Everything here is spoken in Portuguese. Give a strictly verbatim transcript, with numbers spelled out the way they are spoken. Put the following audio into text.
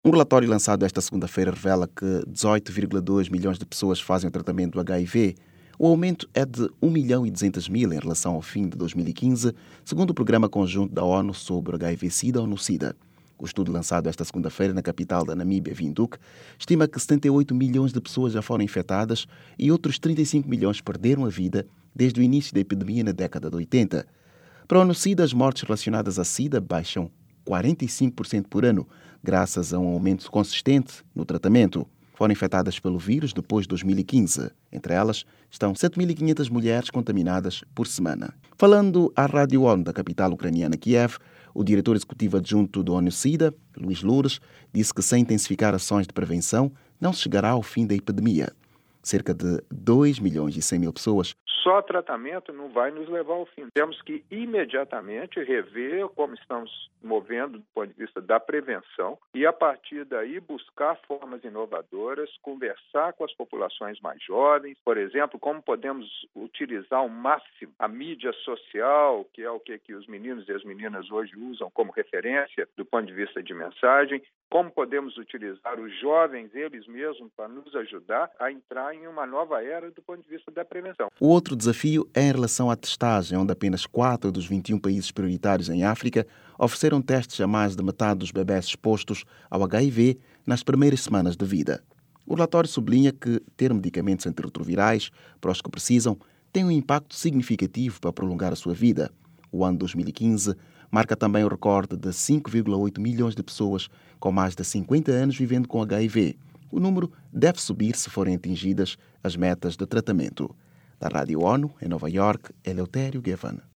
Um relatório lançado esta segunda-feira revela que dezoito vírgula dois milhões de pessoas fazem o tratamento do H I V. O aumento é de um milhão e duzentos mil em relação ao fim de dois mil e quinze, segundo o Programa Conjunto da ONU sobre o H I V-Sida, ONU-Sida. O estudo lançado esta segunda-feira na capital da Namíbia, Windhoek, estima que setenta e oito milhões de pessoas já foram infectadas e outros trinta e cinco milhões perderam a vida desde o início da epidemia na década de oitenta. Para a ONU-Sida, as mortes relacionadas à SIDA baixam quarenta e cinco por cento por ano, graças a um aumento consistente no tratamento. Foram infectadas pelo vírus depois de dois mil e quinze. Entre elas estão sete mil e quinhentas mulheres contaminadas por semana. Falando à Rádio ONU da capital ucraniana Kiev, o diretor executivo adjunto do ONU-Sida, Luís Loures, disse que sem intensificar ações de prevenção não se chegará ao fim da epidemia. Cerca de dois milhões e cem mil pessoas. Só tratamento não vai nos levar ao fim. Temos que imediatamente rever como estamos movendo do ponto de vista da prevenção e, a partir daí, buscar formas inovadoras, conversar com as populações mais jovens, por exemplo, como podemos utilizar ao máximo a mídia social, que é o que, que os meninos e as meninas hoje usam como referência do ponto de vista de mensagem, como podemos utilizar os jovens, eles mesmos, para nos ajudar a entrar em uma nova era do ponto de vista da prevenção. O outro desafio é em relação à testagem, onde apenas quatro dos vinte e um países prioritários em África ofereceram testes a mais de metade dos bebés expostos ao H I V nas primeiras semanas de vida. O relatório sublinha que ter medicamentos antirretrovirais para os que precisam tem um impacto significativo para prolongar a sua vida. O ano dois mil e quinze marca também o recorde de cinco vírgula oito milhões de pessoas com mais de cinquenta anos vivendo com H I V. O número deve subir se forem atingidas as metas de tratamento. Da Rádio ONU, em Nova York, Eleutério Gavan.